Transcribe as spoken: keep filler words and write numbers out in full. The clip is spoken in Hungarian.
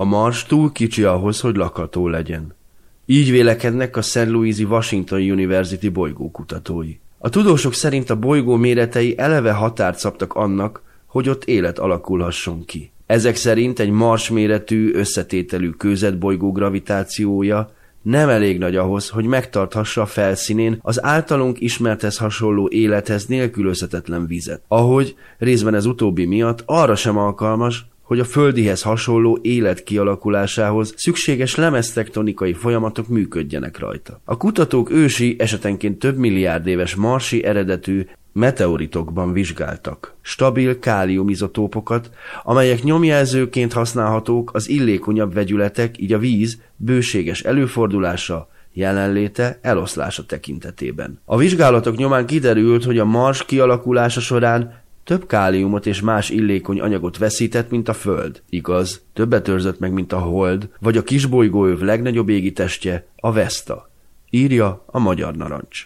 Mars túl kicsi ahhoz, hogy lakható legyen. Így vélekednek a Saint Louis-i Washington University bolygókutatói. A tudósok szerint a bolygó méretei eleve határt szabtak annak, hogy ott élet alakulhasson ki. Ezek szerint egy Mars méretű, összetételű kőzetbolygó gravitációja nem elég nagy ahhoz, hogy megtarthassa a felszínén az általunk ismerthez hasonló élethez nélkülözhetetlen vizet. Ahogy részben ez utóbbi miatt arra sem alkalmas, hogy a földihez hasonló élet kialakulásához szükséges lemeztektonikai folyamatok működjenek rajta. A kutatók ősi, esetenként több milliárd éves marsi eredetű meteoritokban vizsgáltak stabil káliumizotópokat, amelyek nyomjelzőként használhatók az illékonyabb vegyületek, így a víz bőséges előfordulása, jelenléte, eloszlása tekintetében. A vizsgálatok nyomán kiderült, hogy a Mars kialakulása során több káliumot és más illékony anyagot veszített, mint a Föld. Igaz, többet őrzött meg, mint a Hold, vagy a kisbolygóöv legnagyobb égitestje, a Vesta. Írja a Magyar Narancs.